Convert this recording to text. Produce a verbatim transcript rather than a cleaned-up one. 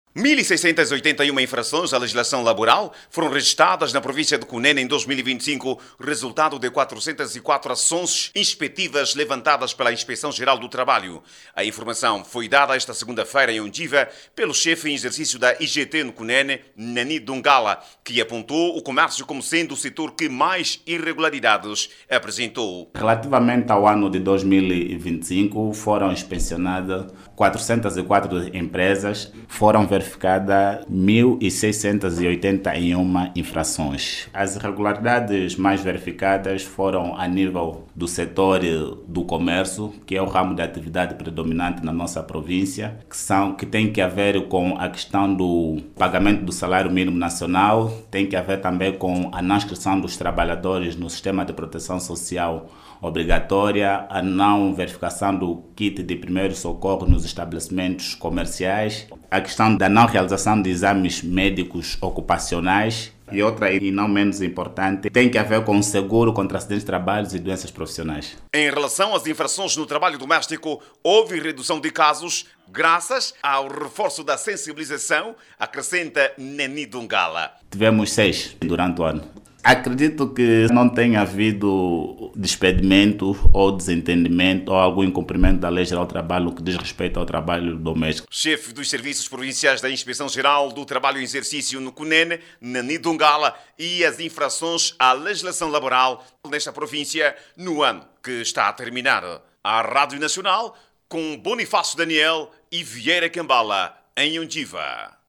mil seiscentas e oitenta e uma infrações à legislação laboral foram registradas na província de Cunene em dois mil e vinte e cinco, resultado de quatrocentas e quatro ações inspetivas levantadas pela Inspeção-Geral do Trabalho. A informação foi dada esta segunda-feira em Ondiva pelo chefe em exercício da I G T no Cunene, Nani Dungala, que apontou o comércio como sendo o setor que mais irregularidades apresentou. Relativamente ao ano de dois mil e vinte e cinco, foram inspecionadas quatrocentas e quatro empresas, foram verificadas mil seiscentas e oitenta e uma infrações. As irregularidades mais verificadas foram a nível do setor do comércio, que é o ramo de atividade predominante na nossa província, que, são, que tem que ver com a questão do pagamento do salário mínimo nacional, tem que ver também com a não inscrição dos trabalhadores no sistema de proteção social obrigatória, a não verificação do kit de primeiro socorro nos estabelecimentos comerciais, a questão da não realização de exames médicos ocupacionais e outra, e não menos importante, tem que haver com o seguro contra acidentes de trabalho e doenças profissionais. Em relação às infrações no trabalho doméstico, houve redução de casos graças ao reforço da sensibilização, acrescenta Nani Dungala. Tivemos seis durante o ano. Acredito que não tenha havido despedimento ou desentendimento ou algum incumprimento da Lei Geral do Trabalho no que diz respeito ao trabalho doméstico. Chefe dos Serviços Provinciais da Inspeção-Geral do Trabalho em Exercício no Cunene, Nani Dungala, e as infrações à legislação laboral nesta província no ano que está a terminar. A Rádio Nacional com Bonifácio Daniel e Vieira Cambala, em Ondiva.